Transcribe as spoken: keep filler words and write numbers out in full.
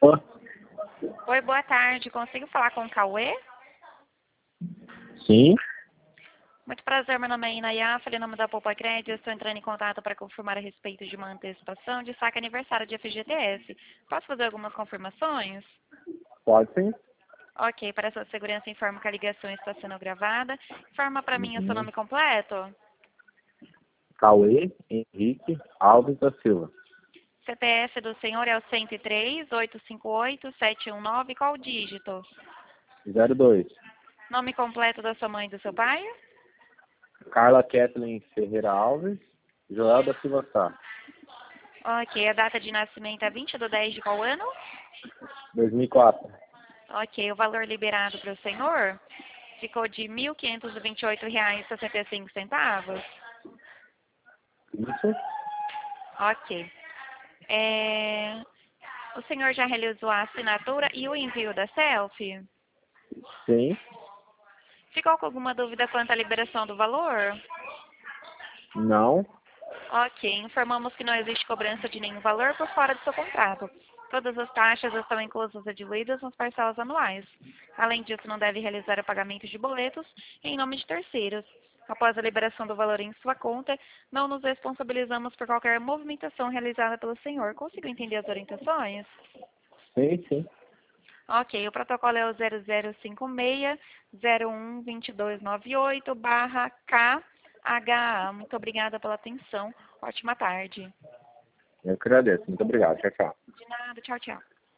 Ó, Oi, boa tarde. Consigo falar com o Cauê? sim, Muito prazer, meu nome é Inayá, falei em nome da Poupa Crédito. Estou entrando em contato para confirmar a respeito de uma antecipação de saque aniversário de F G T S. Posso fazer algumas confirmações? pode sim. Ok, para sua segurança, informo que a ligação está sendo gravada. Informa para mim o seu Uhum. nome completo. Cauê Henrique Alves da Silva. C P F do senhor é o cento e três, oitocentos e cinquenta e oito, setecentos e dezenove. Qual o dígito? zero dois. Nome completo da sua mãe e do seu pai? Carla Kathleen Ferreira Alves. Joel da Silva Sá. Ok, a data de nascimento é vinte de dez de qual ano? dois mil e quatro. Ok, o valor liberado para o senhor ficou de mil quinhentos e vinte e oito reais e sessenta e cinco centavos. Isso? Ok. É, o senhor já realizou a assinatura e o envio da selfie? Sim. Ficou com alguma dúvida quanto à liberação do valor? Não. Ok, informamos que não existe cobrança de nenhum valor por fora do seu contrato. Todas as taxas estão inclusas e diluídas nas parcelas anuais. Além disso, não deve realizar o pagamento de boletos em nome de terceiros. Após a liberação do valor em sua conta, não nos responsabilizamos por qualquer movimentação realizada pelo senhor. Conseguiu entender as orientações? Sim, sim. Ok, o protocolo é o zero zero cinco seis, zero um, dois dois nove oito barra K H A. Muito obrigada pela atenção. Ótima tarde. Eu que agradeço. Muito obrigado. Tchau, tchau. De nada, tchau, tchau.